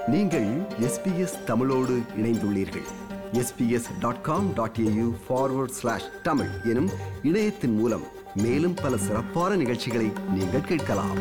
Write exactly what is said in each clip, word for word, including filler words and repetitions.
நீங்கள் எஸ்பிஎஸ் தமிழோடு இணைந்துள்ளீர்கள். SBS dot com dot AU forward slash Tamil எனும் இணையத்தின் மூலம் மேலும் பல சிறப்பான நிகழ்ச்சிகளை நீங்கள் கேட்கலாம்.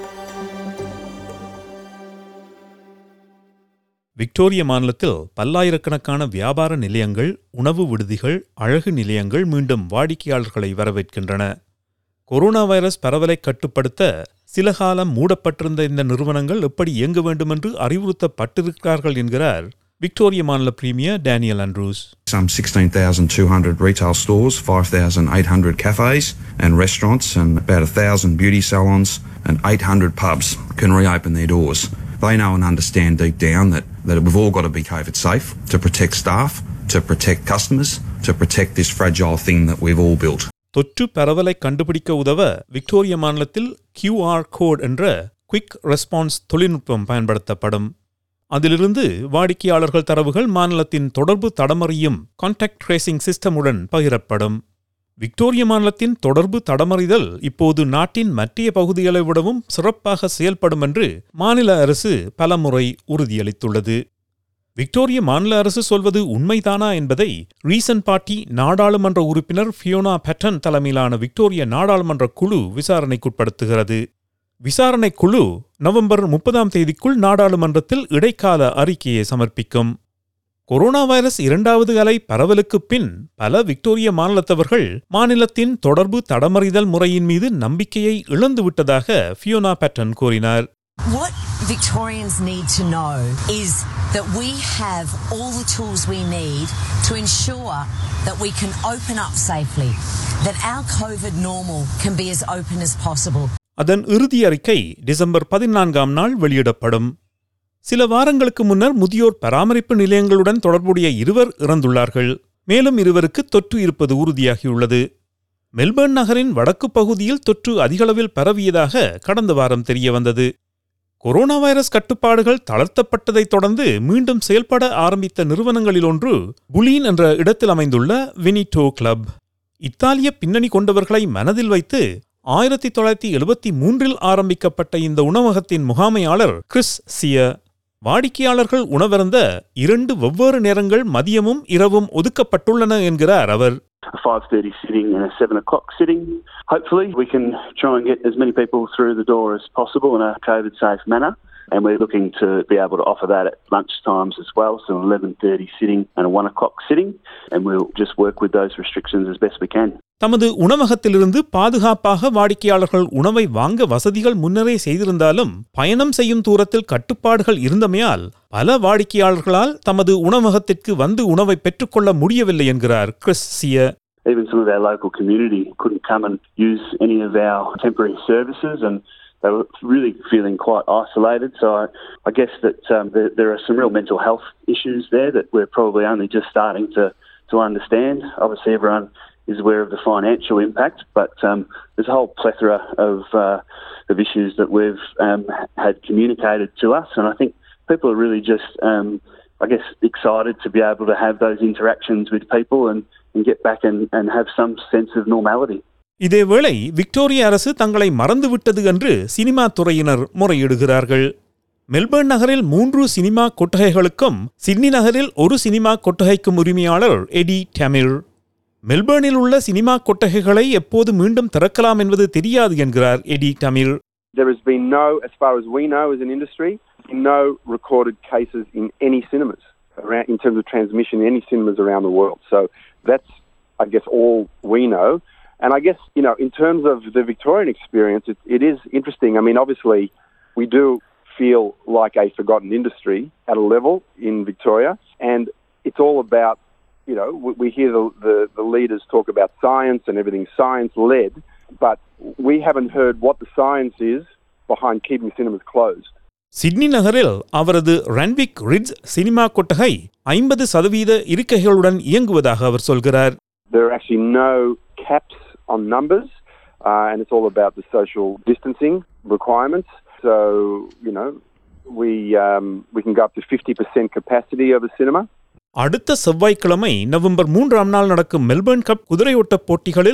விக்டோரிய மாநிலத்தில் பல்லாயிரக்கணக்கான வியாபார நிலையங்கள், உணவு விடுதிகள், அழகு நிலையங்கள் மீண்டும் வாடிக்கையாளர்களை வரவேற்கின்றன. கொரோனா வைரஸ் பரவலை கட்டுப்படுத்த சில காலம் மூடப்பட்டிருந்த இந்த நிறுவனங்கள் எப்படி இயங்க வேண்டும் என்று அறிவுறுத்தப்பட்டிருக்கிறார்கள் என்கிறார் விக்டோரிய மாநில premier Daniel Andrews. Some sixteen thousand two hundred retail stores, five thousand eight hundred cafes and restaurants, and about one thousand beauty salons and eight hundred pubs can reopen their doors. They know and understand deep down that, that we've all got to be COVID safe to protect staff, to protect customers, to protect this fragile thing that we've all built. தொற்று பரவலை கண்டுபிடிக்க உதவ Victoria மாநிலத்தில் QR code என்ற quick response தொழில்நுட்பம் பயன்படுத்தப்படும். அதிலிருந்து வாடிக்கையாளர்கள் தரவுகள் மாநிலத்தின் தொடர்பு தடமறியும் கான்டாக்ட் ட்ரேசிங் சிஸ்டமுடன் பகிரப்படும். விக்டோரிய மாநிலத்தின் தொடர்பு தடமறிதல் இப்போது நாட்டின் மற்ற பகுதிகளை விடவும் சிறப்பாக செயல்படும் என்று மாநில அரசு பலமுறை உறுதியளித்துள்ளது. விக்டோரிய மாநில அரசு சொல்வது உண்மைதானா என்பதை ரீசன் பார்ட்டி நாடாளுமன்ற உறுப்பினர் ஃபியோனா பேட்டன் தலைமையிலான விக்டோரிய நாடாளுமன்ற குழு விசாரணைக்குட்படுத்துகிறது. விசாரணை குழு நவம்பர் முப்பதாம் தேதிக்குள் நாடாளுமன்றத்தில் இடைக்கால அறிக்கையை சமர்ப்பிக்கும். கொரோனா வைரஸ் இரண்டாவது அலை பரவலுக்குப் பின் பல விக்டோரிய மாநிலத்தவர்கள் மாநிலத்தின் தொடர்பு தடமறிதல் முறையின் மீது நம்பிக்கையை இழந்துவிட்டதாக ஃபியோனா பேட்டன் கூறினார். What Victorians need to know is that we have all the tools we need to ensure that we can open up safely, that our COVID normal can be as open as possible. அதன் இறுதி அறிக்கை December பதினான்காம் நாள் வெளியிடப்படும். சில வாரங்களுக்கு முன்னர் முதியோர் பராமரிப்பு நிலையங்களுடன் தொடர்புடைய இருவர் இறந்துள்ளார்கள். மேலும் இருவருக்கு தொற்று இருப்பது உறுதியாகியுள்ளது. மெல்பர்ன் நகரின் வடக்கு பகுதியில் தொற்று அதிகளவில் பரவியதாக கடந்த வாரம் தெரியவந்தது. கொரோனா வைரஸ் கட்டுப்பாடுகள் தளர்த்தப்பட்டதைத் தொடர்ந்து மீண்டும் செயல்பட ஆரம்பித்த நிறுவனங்களில் ஒன்று புலீன் என்ற இடத்தில் அமைந்துள்ள வினிட்டோ கிளப். இத்தாலிய பின்னணி கொண்டவர்களை மனதில் வைத்து ஆயிரத்தி தொள்ளாயிரத்தி எழுபத்தி மூன்றில் ஆரம்பிக்கப்பட்ட இந்த உணவகத்தின் முகாமையாளர் கிறிஸ் சிய, வாடிக்கையாளர்கள் உணவருந்த இரண்டு வெவ்வேறு நேரங்கள் மதியமும் இரவும் ஒதுக்கப்பட்டுள்ளன என்கிறார் அவர். A five thirty sitting and a seven o'clock sitting. Hopefully we can try and get as many people through the door as possible in a COVID safe manner, and we're looking to be able to offer that at lunch times as well, so an eleven thirty sitting and a one o'clock sitting, and we'll just work with those restrictions as best we can. தமது உணவகத்திலிருந்து பாதுகாப்பாக வாடிக்கையாளர்கள் உணவை வாங்க வசதிகள் முன்னரே செய்திருந்தாலும் பயணம் செய்யும் தூரத்தில் கட்டுப்பாடுகள் இருந்தமையால் பல வாடிக்கையாளர்களால் தமது உணவகத்திற்கு வந்து உணவை பெற்றுக்கொள்ள முடியவில்லை என்கிறார் கிறிஸ் சிய. Even some of our local community couldn't come and use any of our temporary services, and they were really feeling quite isolated. So I, I guess that um, there, there are some real mental health issues there that we're probably only just starting to, to understand. Obviously everyone is aware of the financial impact, but um, there's a whole plethora of, uh, of issues that we've um, had communicated to us, and I think people are really just, um, I guess, excited to be able to have those interactions with people and, and get back and, and have some sense of normality. இதேவேளை Victoria அரசு தங்களை மறந்துவிட்டது என்று cinema துறையினர் முறையிடுகிறார்கள். Melbourne நகரில் மூன்று cinema கொட்டகைகளுக்கும் Sydney நகரில் ஒரு cinema கொட்டகைக்கும் உரிமையாளர் எடி டமிர். மெல்பர்னில் உள்ள சினிமா கொட்டகைகளை எப்போது மீண்டும் திறக்கலாம் என்பது தெரியாது என்கிறார் Eddie Damir. There has been no, as far as we know as an industry, no recorded cases in any cinemas around, in terms of transmission in any cinemas around the world. So that's, I guess, all we know. And I guess, you know, in terms of the Victorian experience, it, it is interesting. I mean, obviously, we do feel like a forgotten industry at a level in Victoria, and it's all about, you know, we, we hear the, the, the leaders talk about science and everything science-led, but we haven't heard what the science is behind keeping cinemas closed. Sydney நகரில் அவரது ரன்விக் ridge cinema கொட்டகை ஐம்பது சதவீத இருக்கைகளுடன் இயங்குவதாக அவர் சொல்கிறார். There are actually no caps on numbers, uh, and it's all about the social distancing requirements. So, you know, we um, we can go up to fifty percent capacity of a cinema. அடுத்த செவ்வாய்க்கிழமை November மூன்றாம் நாள் நடக்கும் Melbourne cup குதிரையோட்ட போட்டிகளில்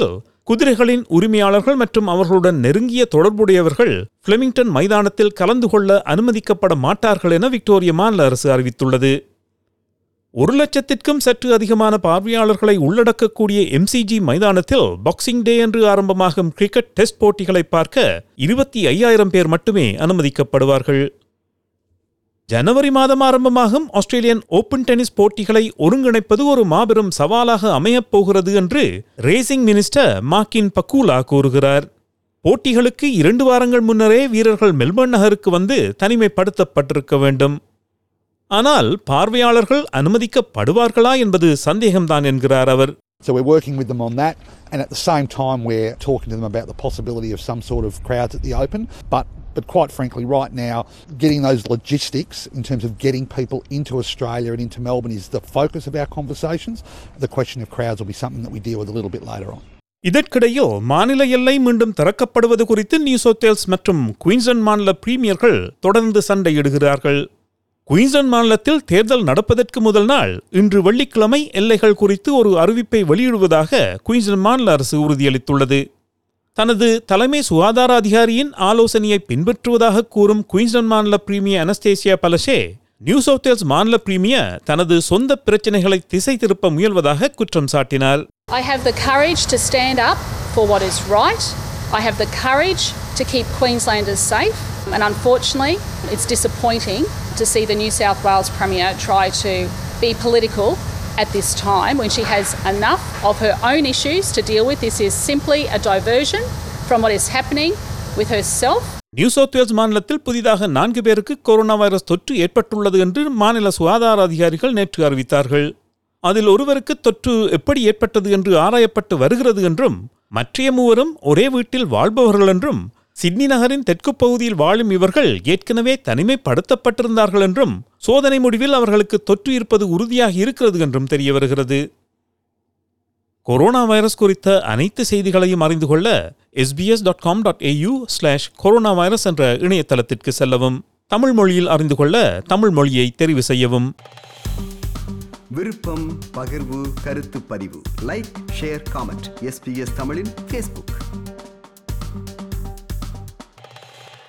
குதிரைகளின் உரிமையாளர்கள் மற்றும் அவர்களுடன் நெருங்கிய தொடர்புடையவர்கள் பிளெமிங்டன் மைதானத்தில் கலந்து கொள்ள அனுமதிக்கப்பட மாட்டார்கள் என விக்டோரிய மாநில அரசு அறிவித்துள்ளது. ஒரு லட்சத்திற்கும் சற்று அதிகமான பார்வையாளர்களை உள்ளடக்கக்கூடிய எம்சிஜி மைதானத்தில் பாக்ஸிங் டே என்று ஆரம்பமாகும் கிரிக்கெட் டெஸ்ட் போட்டிகளை பார்க்க இருபத்தி ஐயாயிரம் பேர் மட்டுமே அனுமதிக்கப்படுவார்கள். ஜனவரி மாதம் ஆரம்பமாகும் ஆஸ்திரேலியன் ஓபன் டென்னிஸ் போட்டிகளை ஒருங்கிணைப்பது ஒரு மாபெரும் சவாலாக அமையப் போகிறது என்று ரேசிங் மினிஸ்டர் மார்க்கின் பக்கூலா கூறுகிறார். போட்டிகளுக்கு இரண்டு வாரங்கள் முன்னரே வீரர்கள் மெல்பர்ன் நகருக்கு வந்து தனிமைப்படுத்தப்பட்டிருக்க வேண்டும். ஆனால் பார்வையாளர்கள் அனுமதிக்கப்படுவார்களா என்பது சந்தேகம்தான் என்கிறார் அவர். So we're working with them on that, and at the same time we're talking to them about the possibility of some sort of crowds at the Open, but but quite frankly right now getting those logistics in terms of getting people into Australia and into Melbourne is the focus of our conversations. The question of crowds will be something that we deal with a little bit later on. இதற்கிடையில் மாநில எல்லை மீண்டும் திறக்கப்படுவது குறித்து New South Wales மற்றும் Queensland மாநில பிரீமியர்கள் தொடர்ந்து சண்டையிடுகிறார்கள். குயின்ஸ்லாந்து மாநிலத்தில் தேர்தல் நடப்பதற்கு முதல் நாள் இன்று வெள்ளிக்கிழமை எல்லைகள் குறித்து ஒரு அறிவிப்பை வெளியிடுவதாக குயின்ஸ்லாந்து மாநில அரசு உறுதியளித்துள்ளது. தனது தலைமை சுகாதார அதிகாரியின் ஆலோசனையை பின்பற்றுவதாக கூறும் குயின்ஸ்லாந்து மாநில premier Annastacia Palaszczuk New South Wales மாநில பிரீமியர் தனது சொந்த பிரச்சனைகளை திசை திருப்ப முயல்வதாக குற்றம் சாட்டினார். I have the courage to stand up for what is right. I have the courage to keep Queenslanders safe. And unfortunately, it's disappointing to see the New South Wales Premier try to be political at this time when she has enough of her own issues to deal with. This is simply a diversion from what is happening with herself. New South Wales மாநிலத்தில் புதிதாக நான்கு பேருக்கு corona virus தொற்று ஏற்பட்டுள்ளது என்று மாநில சுகாதார அதிகாரிகள் நேற்று அறிவித்தார்கள். அதில் ஒருவருக்கு தொற்று எப்படி ஏற்பட்டது என்று ஆராயப்பட்டு வருகிறது என்றும் மற்றைய மூவரும் ஒரே வீட்டில் வாழ்பவர்கள் என்றும் சிட்னி நகரின் தெற்கு பகுதியில் வாழும் இவர்கள் ஏற்கனவே தனிமைப்படுத்தப்பட்டிருந்தார்கள் என்றும் சோதனை முடிவில் அவர்களுக்கு தொற்று இருப்பது உறுதியாக இருக்கிறது என்றும் தெரிய வருகிறது. கொரோனா வைரஸ் குறித்த அனைத்து செய்திகளையும் அறிந்து கொள்ள SBS dot com dot AU slash corona virus என்ற இணையதளத்திற்கு செல்லவும். தமிழ் மொழியில் அறிந்து கொள்ள தமிழ் மொழியை தெரிவு செய்யவும். விருப்பம், பகிர்வு, கருத்து பதிவு, லைக், ஷேர், காமெண்ட். எஸ்பிஎஸ் தமிழின் ஃபேஸ்புக்.